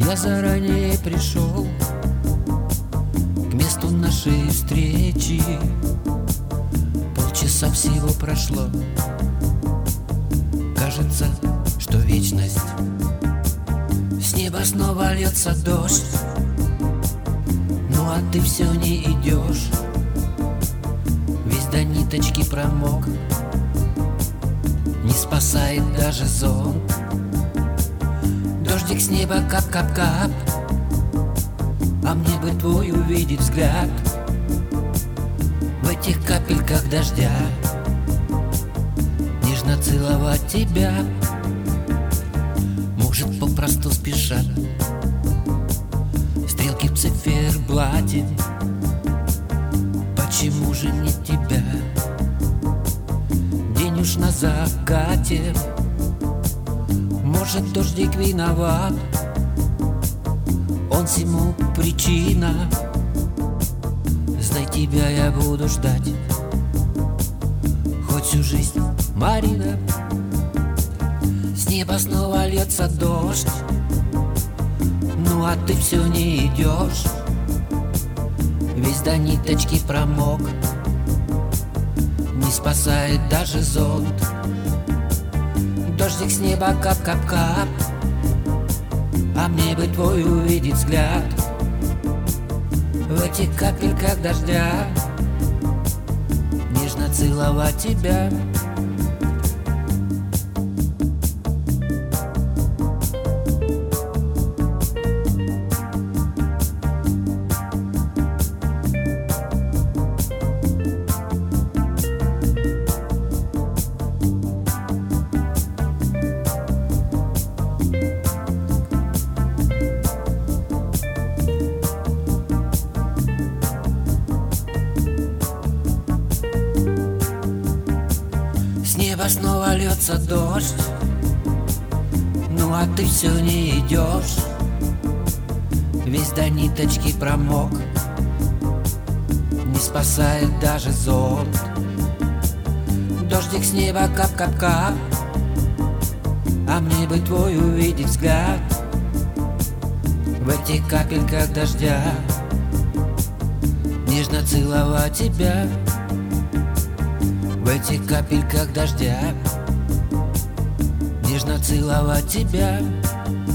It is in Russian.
Я заранее пришел к месту нашей встречи. Полчаса всего прошло, кажется, что вечность. С неба снова льется дождь, ну а ты все не идешь. Весь до ниточки промок, не спасает даже зонт. Дождик с неба кап-кап-кап, а мне бы твой увидеть взгляд в этих капельках дождя, нежно целовать тебя. Может, попросту спешат стрелки в циферблате. Почему же не тебя? День уж на закате. Может, дождик виноват, он всему причина. Знай, тебя я буду ждать хоть всю жизнь, Марина. С неба снова льется дождь, ну а ты все не идешь. Весь до ниточки промок, не спасает даже зонт. Дождик с неба кап-кап-кап, а мне бы твой увидеть взгляд в этих капельках дождя, нежно целовать тебя. С неба снова льется дождь, ну а ты все не идешь. Весь до ниточки промок, не спасает даже зонт. Дождик с неба кап-кап-кап, а мне бы твой увидеть взгляд в этих капельках дождя, нежно целовать тебя. В этих капельках дождя, нежно целовать тебя.